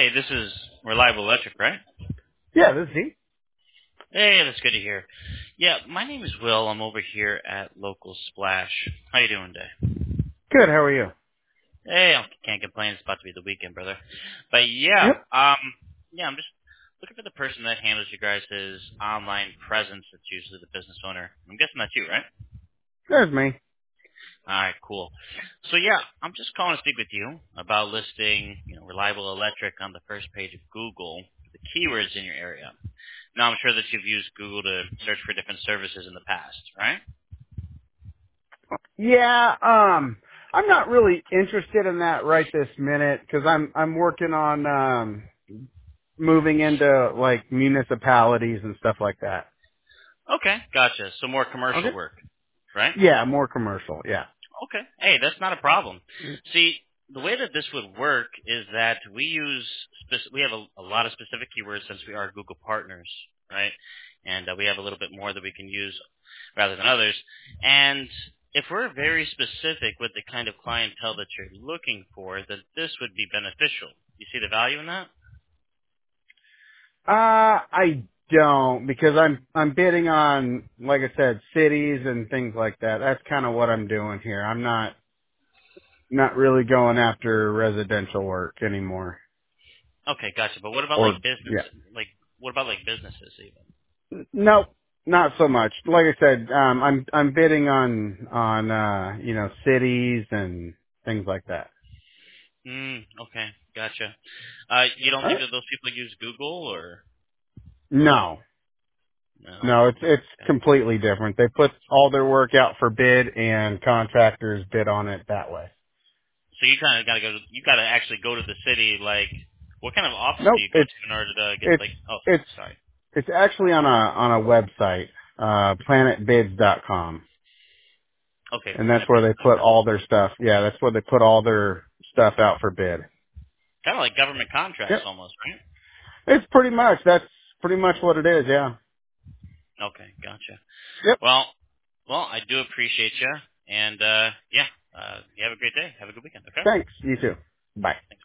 Hey, this is Reliable Electric, right? Yeah, this is he. Hey, that's good to hear. Yeah, my name is Will. I'm over here at Local Splash. How you doing today? Good. How are you? Hey, I can't complain. It's about to be the weekend, brother. But yeah, Yep. I'm just looking for the person that handles you guys' online presence. That's usually the business owner. I'm guessing that's you, right? There's me. All right, cool. So yeah, I'm just calling to speak with you about listing, Reliable Electric on the first page of Google, the keywords in your area. Now, I'm sure that you've used Google to search for different services in the past, right? Yeah. I'm not really interested in that right this minute because I'm working on moving into like municipalities and stuff like that. Okay, gotcha. So more commercial Okay. work, right? Yeah, more commercial. Yeah. Okay. Hey, that's not a problem. See, the way that this would work is that we have a lot of specific keywords since we are Google partners, right? And we have a little bit more that we can use rather than others. And if we're very specific with the kind of clientele that you're looking for, then this would be beneficial. You see the value in that? I don't because I'm bidding on, like I said, cities and things like that. That's kind of what I'm doing here. I'm not really going after residential work anymore. Okay, gotcha. But what about Or like business? yeah. What about like businesses even? Nope, not so much. Like I said, I'm bidding on cities and things like that. Okay, gotcha. You don't All think right. that those people use Google or No, no? no, it's Okay. completely different. They put all their work out for bid, and contractors bid on it that way. So you kind of got to go. You got to actually go to the city. Like, what kind of office do Nope, you go to in order to get it's like? Oh, it's sorry. it's actually on a website, planetbids.com, Okay, and that's where they put planetbids.com. all their stuff. Yeah, that's where they put all their stuff out for bid. Kind of like government contracts Yep, almost, right? it's that's pretty much what it is. Yeah. Okay, gotcha. Yep. Well, I do appreciate you, and yeah, you have a great day. Have a good weekend. Okay. Thanks. You too. Bye. Thanks.